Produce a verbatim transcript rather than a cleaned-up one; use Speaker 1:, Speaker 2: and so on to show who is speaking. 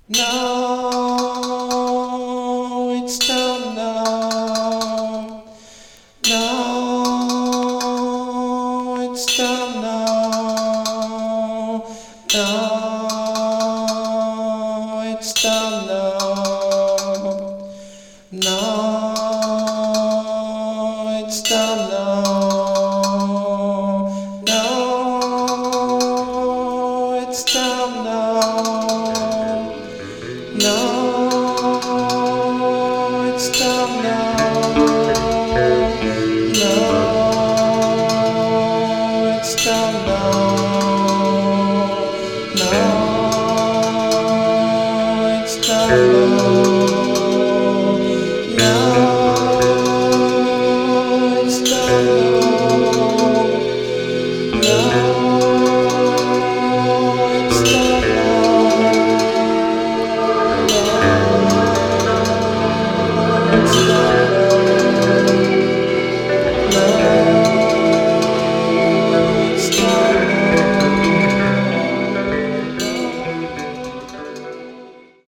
Speaker 1: No, it's time now. No, it's time now. No, it's time now. No, it's time now. No, it's time now. No, it's time now. No, it's time now. No, it's time now. No, it's time now. No, it's time now. It's time now.